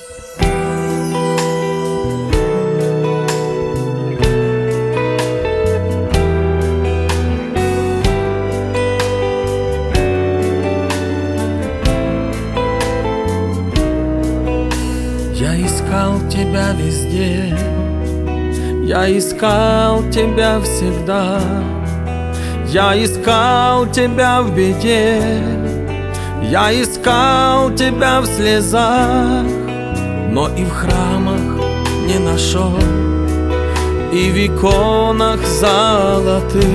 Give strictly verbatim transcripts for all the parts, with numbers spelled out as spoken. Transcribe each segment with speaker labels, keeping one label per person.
Speaker 1: Я искал тебя везде, я искал тебя всегда, я искал тебя в беде, я искал тебя в слезах, но и в храмах не нашел, и в иконах золотых.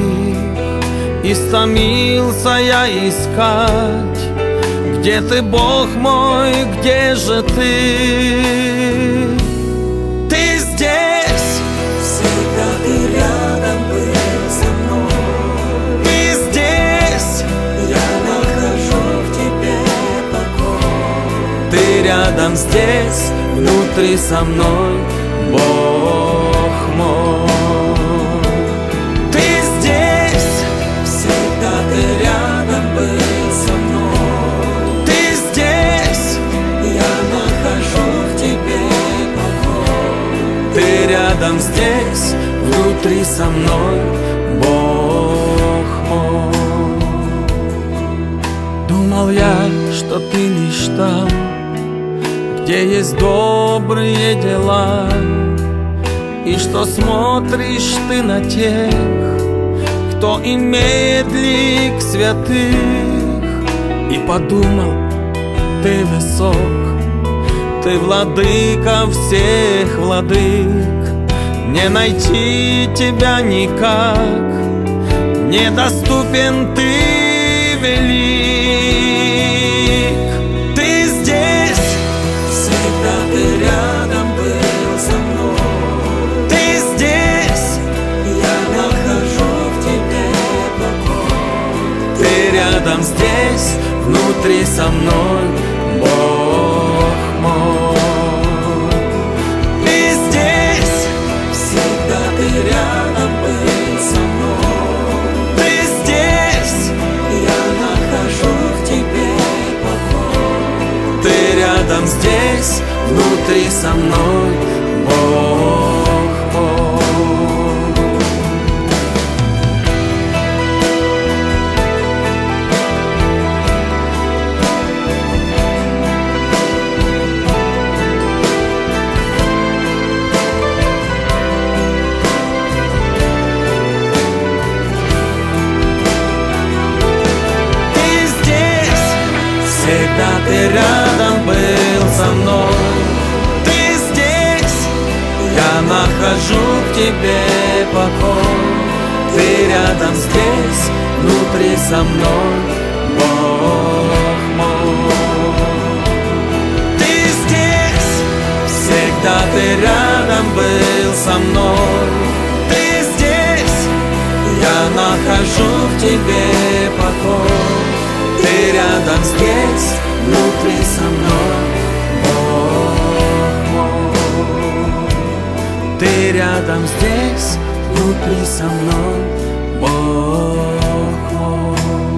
Speaker 1: Истомился я искать, где ты, Бог мой, где же ты? Ты здесь,
Speaker 2: всегда ты рядом был со мной.
Speaker 1: ты здесь,
Speaker 2: Я нахожу в тебе покой.
Speaker 1: ты рядом здесь, внутри со мной, Бог мой. Ты здесь,
Speaker 2: Всегда ты рядом был со мной.
Speaker 1: ты здесь,
Speaker 2: Я нахожу в тебе покой.
Speaker 1: ты рядом здесь, внутри со мной, Бог мой. Думал я, что ты лишь там, где есть добрые дела, и что смотришь ты на тех, кто имеет лик святых. И подумал, ты высок, ты владыка всех владык, не найти тебя никак, недоступен ты велик. Ты здесь,
Speaker 2: Всегда ты рядом был со мной.
Speaker 1: ты здесь,
Speaker 2: Я нахожу в тебе покой.
Speaker 1: ты рядом здесь, внутри со мной, Бог мой. Ты здесь,
Speaker 2: Всегда ты рядом был со мной.
Speaker 1: ты здесь,
Speaker 2: Я нахожу в тебе покой.
Speaker 1: ты рядом здесь, внутри со мной, Бог мой. Ты здесь, всегда ты рядом был со мной. Ты здесь, я нахожу в тебе покой. Ты рядом здесь, внутри со мной, Бог мой. Ты здесь, всегда ты рядом был со мной. Ты здесь, я нахожу в тебе покой. Ты рядом здесь, внутри со мной, Бог мой. Ты рядом здесь, внутри со мной, Бог мой.